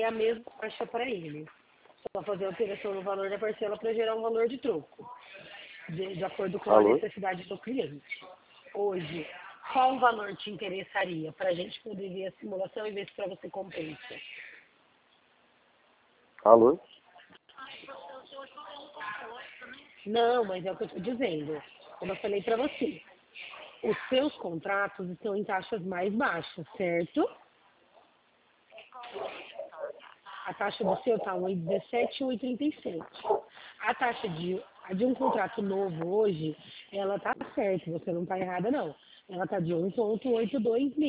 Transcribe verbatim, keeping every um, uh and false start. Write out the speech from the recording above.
é a mesma taxa para ele. Só fazer a alteração no valor da parcela para gerar um valor de troco, de, de acordo com Alô? a necessidade do cliente. Hoje, qual valor te interessaria para a gente poder ver a simulação e ver se para você compensa? Alô? Não, mas é o que eu estou dizendo. Como eu falei para você, os seus contratos estão em taxas mais baixas, certo? A taxa do seu está um vírgula dezessete e um vírgula trinta e sete. A taxa de, a de um contrato novo hoje, ela está certa, você não está errada não. Ela está de um vírgula oitenta e dois